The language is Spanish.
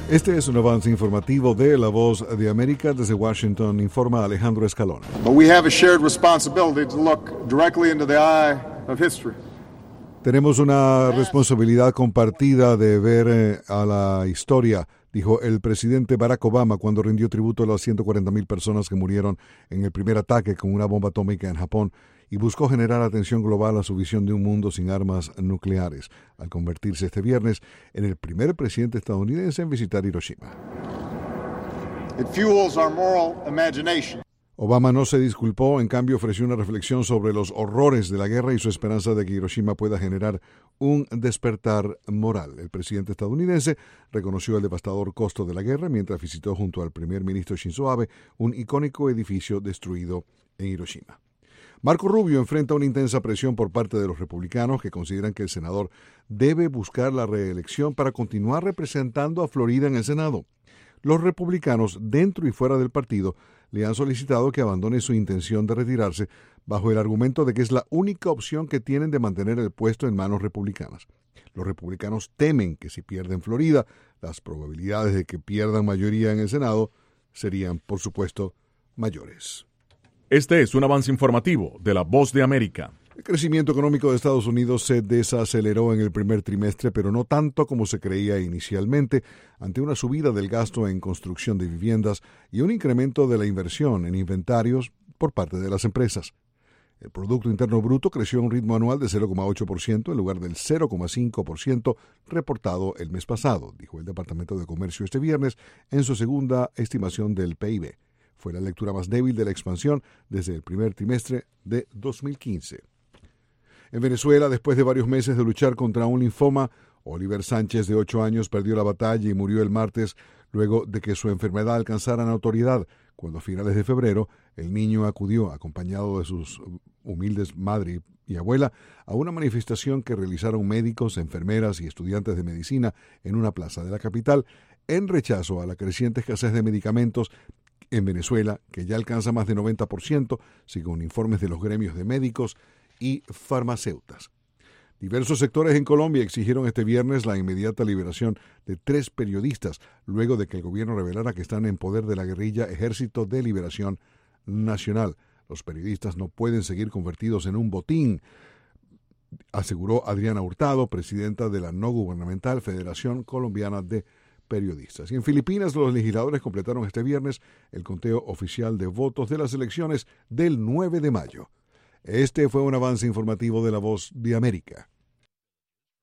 Este es un avance informativo de La Voz de América. Desde Washington informa Alejandro Escalona. But we have a shared responsibility to look directly into the eye of history. Tenemos una responsabilidad compartida de ver a la historia, dijo el presidente Barack Obama cuando rindió tributo a las 140,000 personas que murieron en el primer ataque con una bomba atómica en Japón y buscó generar atención global a su visión de un mundo sin armas nucleares, al convertirse este viernes en el primer presidente estadounidense en visitar Hiroshima. It fuels our moral imagination. Obama no se disculpó, en cambio ofreció una reflexión sobre los horrores de la guerra y su esperanza de que Hiroshima pueda generar un despertar moral. El presidente estadounidense reconoció el devastador costo de la guerra mientras visitó junto al primer ministro Shinzo Abe un icónico edificio destruido en Hiroshima. Marco Rubio enfrenta una intensa presión por parte de los republicanos que consideran que el senador debe buscar la reelección para continuar representando a Florida en el Senado. Los republicanos, dentro y fuera del partido, le han solicitado que abandone su intención de retirarse bajo el argumento de que es la única opción que tienen de mantener el puesto en manos republicanas. Los republicanos temen que si pierden Florida, las probabilidades de que pierdan mayoría en el Senado serían, por supuesto, mayores. Este es un avance informativo de La Voz de América. El crecimiento económico de Estados Unidos se desaceleró en el primer trimestre, pero no tanto como se creía inicialmente, ante una subida del gasto en construcción de viviendas y un incremento de la inversión en inventarios por parte de las empresas. El Producto Interno Bruto creció a un ritmo anual de 0,8% en lugar del 0,5% reportado el mes pasado, dijo el Departamento de Comercio este viernes en su segunda estimación del PIB. Fue la lectura más débil de la expansión desde el primer trimestre de 2015. En Venezuela, después de varios meses de luchar contra un linfoma, Oliver Sánchez, de 8 años, perdió la batalla y murió el martes luego de que su enfermedad alcanzara notoriedad, cuando a finales de febrero el niño acudió, acompañado de sus humildes madre y abuela, a una manifestación que realizaron médicos, enfermeras y estudiantes de medicina en una plaza de la capital, en rechazo a la creciente escasez de medicamentos en Venezuela, que ya alcanza más de 90%, según informes de los gremios de médicos y farmacéuticas. Diversos sectores en Colombia exigieron este viernes la inmediata liberación de 3 periodistas, luego de que el gobierno revelara que están en poder de la guerrilla Ejército de Liberación Nacional. Los periodistas no pueden seguir convertidos en un botín, aseguró Adriana Hurtado, presidenta de la no gubernamental Federación Colombiana de Periodistas. Y en Filipinas, los legisladores completaron este viernes el conteo oficial de votos de las elecciones del 9 de mayo. Este fue un avance informativo de La Voz de América.